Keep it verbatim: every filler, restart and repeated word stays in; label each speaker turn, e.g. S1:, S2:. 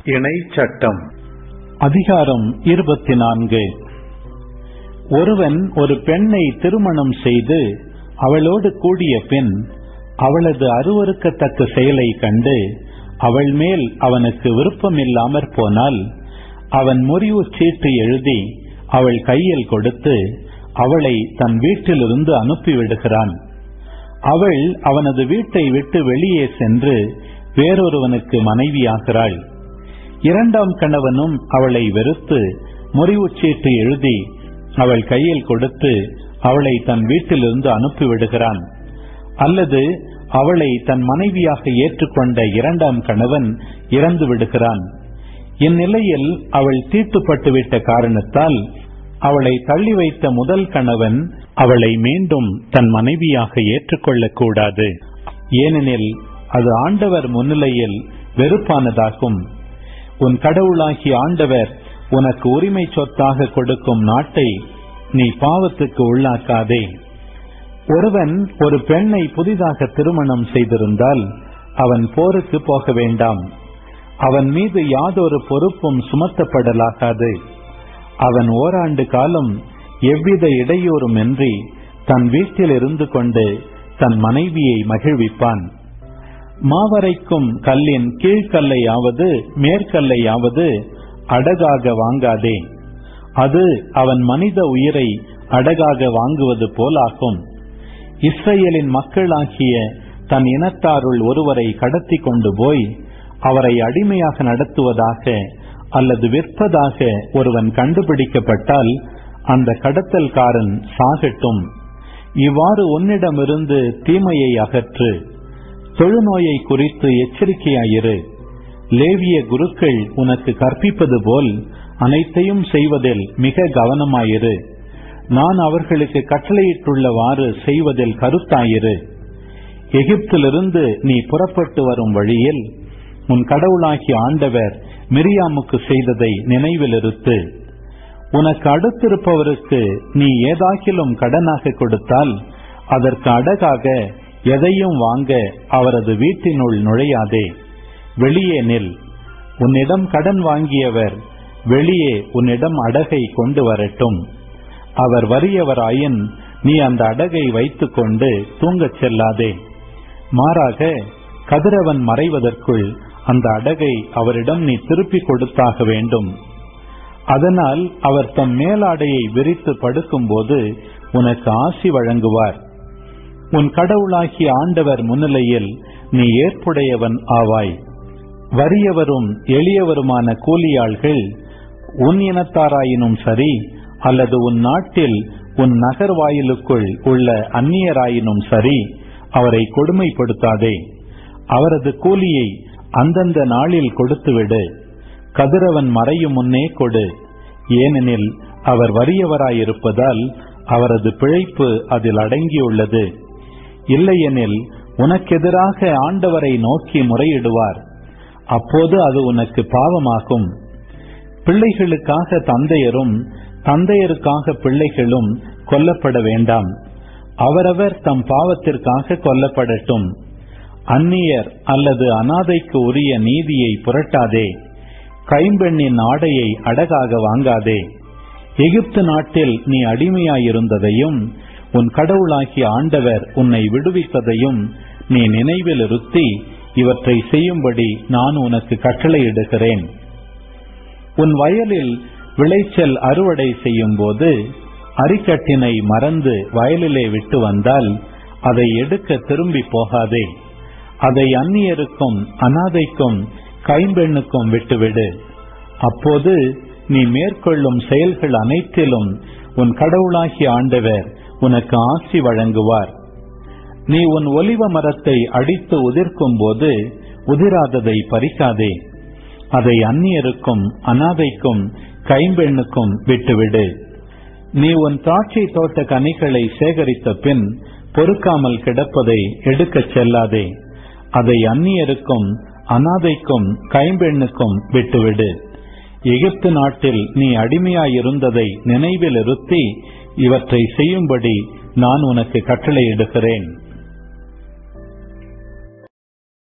S1: இணை சட்டம்.
S2: அதிகாரம் இருபத்தி நான்கு. ஒருவன் ஒரு பெண்ணை திருமணம் செய்து அவளோடு கூடிய பின் அவளது அருவருக்கத்தக்க செயலை கண்டு அவள் மேல் அவனுக்கு விருப்பமில்லாமற் போனால் அவன் முறிவு சீட்டு எழுதி அவள் கையில் கொடுத்து அவளை தன் வீட்டிலிருந்து அனுப்பிவிடுகிறான். அவள் அவனது வீட்டை விட்டு வெளியே சென்று வேறொருவனுக்கு மனைவியாகிறாள். இரண்டாம் கணவனும் அவளை வெறுத்து முறிவு சீட்டு எழுதி அவள் கையில் கொடுத்து அவளை தன் வீட்டிலிருந்து அனுப்பிவிடுகிறான். அல்லது அவளை தன் மனைவியாக ஏற்றுக்கொண்ட இரண்டாம் கணவன் இறந்து விடுகிறான். இந்நிலையில் அவள் தீட்டுப்பட்டுவிட்ட காரணத்தால் அவளை தள்ளி வைத்த முதல் கணவன் அவளை மீண்டும் தன் மனைவியாக ஏற்றுக்கொள்ளக் கூடாது. ஏனெனில் அது ஆண்டவர் முன்னிலையில் வெறுப்பானதாகும். உன் கடவுளாகிய ஆண்டவர் உனக்கு உரிமை சொத்தாக கொடுக்கும் நாட்டை நீ பாவத்துக்கு உள்ளாக்காதே. ஒருவன் ஒரு பெண்ணை புதிதாக திருமணம் செய்திருந்தால் அவன் போருக்கு போக வேண்டாம். அவன் மீது யாதொரு பொறுப்பும் சுமத்தப்படலாகாது. அவன் ஓராண்டு காலம் எவ்வித இடையூறுமின்றி தன் வீட்டில் இருந்து கொண்டு தன் மனைவியை மகிழ்விப்பான். மாவரைக்கும் கல்லின் கீழ்கல்லையாவது மேற்கல்லையாவது அடகாக வாங்காதே. அது அவன் மனித உயிரை அடகாக வாங்குவது போலாகும். இஸ்ரேலின் மக்களாகிய தன் இனத்தாருள் ஒருவரை கடத்தி கொண்டு போய் அவரை அடிமையாக நடத்துவதாக அல்லது விற்பதாக ஒருவன் கண்டுபிடிக்கப்பட்டால் அந்த கடத்தல்காரன் சாகட்டும். இவ்வாறு உன்னிடமிருந்து தீமையை அகற்று. தொழுநோயை குறித்து எச்சரிக்கையாயிரு. லேவிய குருக்கள் உனக்கு கற்பிப்பது போல் அனைத்தையும் செய்வதில் மிக கவனமாயிரு. நான் அவர்களுக்கு கட்டளையிட்டுள்ளவாறு செய்வதில் கருத்தாயிரு. எகிப்திலிருந்து நீ புறப்பட்டு வரும் வழியில் உன் கடவுளாகிய ஆண்டவர் மிரியாமுக்கு செய்ததை நினைவிலிருத்து. உனக்கு அடுத்திருப்பவருக்கு நீ ஏதாகிலும் கடனாக கொடுத்தால் அதற்கு அடகாக எதையும் வாங்க அவரது வீட்டினுள் நுழையாதே. வெளியே நில். உன்னிடம் கடன் வாங்கியவர் வெளியே உன்னிடம் அடகை கொண்டு வரட்டும். அவர் வறியவராயின் நீ அந்த அடகை வைத்துக் கொண்டு தூங்கச் செல்லாதே. மாறாக கதிரவன் மறைவதற்குள் அந்த அடகை அவரிடம் நீ திருப்பி கொடுத்தாக வேண்டும். அதனால் அவர் தம் மேலாடையை விரித்து படுக்கும்போது உனக்கு ஆசி வழங்குவார். உன் கடவுளாகிய ஆண்டவர் முன்னிலையில் நீ ஏற்புடையவன் ஆவாய். வறியவரும் எளியவருமான கூலியாள்கள் உன் இனத்தாராயினும் சரி அல்லது உன் நாட்டில் உன் நகர் வாயிலுக்குள் உள்ள அந்நியராயினும் சரி அவரை கொடுமைப்படுத்தாதே. அவரது கூலியை அந்தந்த நாளில் கொடுத்துவிடு. கதிரவன் மறையும் முன்னே கொடு. ஏனெனில் அவர் வறியவராயிருப்பதால் அவரது பிழைப்பு அதில் அடங்கியுள்ளது. இல்லையெனில் உனக்கெதிராக ஆண்டவரை நோக்கி முறையிடுவார். அப்போது அது உனக்கு பாவமாகும். பிள்ளைகளுக்காக தந்தையரும் தந்தையருக்காக பிள்ளைகளும் கொல்லப்பட வேண்டாம். அவரவர் தம் பாவத்திற்காக கொல்லப்படட்டும். அந்நியர் அல்லது அனாதைக்கு உரிய நீதியை புரட்டாதே. கைம்பெண்ணின் ஆடையை அடகாக வாங்காதே. எகிப்து நாட்டில் நீ அடிமையாயிருந்ததையும் உன் கடவுளாகிய ஆண்டவர் உன்னை விடுவித்ததையும் நீ நினைவில் இருத்தி இவற்றை செய்யும்படி நான் உனக்கு கட்டளையிடுகிறேன். உன் வயலில் விளைச்சல் அறுவடை செய்யும் போது அரிக்கட்டினை மறந்து வயலிலே விட்டு வந்தால் அதை எடுக்க திரும்பி போகாதே. அதை அந்நியருக்கும் அனாதைக்கும் கைம்பெண்ணுக்கும் விட்டுவிடு. அப்போது நீ மேற்கொள்ளும் செயல்கள் அனைத்திலும் உன் கடவுளாகிய ஆண்டவர் உனக்கு ஆசி வழங்குவார். நீ உன் ஒலிவ மரத்தை அடித்து உதிர்க்கும் போது உதிராததை பறிக்காதே. அதை அந்நியருக்கும் அனாதைக்கும் கைம்பெண்ணுக்கும் விட்டுவிடு. நீ உன் திராட்சை தோட்ட கனிகளை சேகரித்த பின் பொறுக்காமல் கிடப்பதை எடுக்கச் செல்லாதே. அதை அந்நியருக்கும் அனாதைக்கும் கைம்பெண்ணுக்கும் விட்டுவிடு. எகிப்து நாட்டில் நீ அடிமையாயிருந்ததை நினைவில் இருத்தி இவற்றை செய்யும்படி நான் உனக்கு கட்டளையிடுகிறேன்.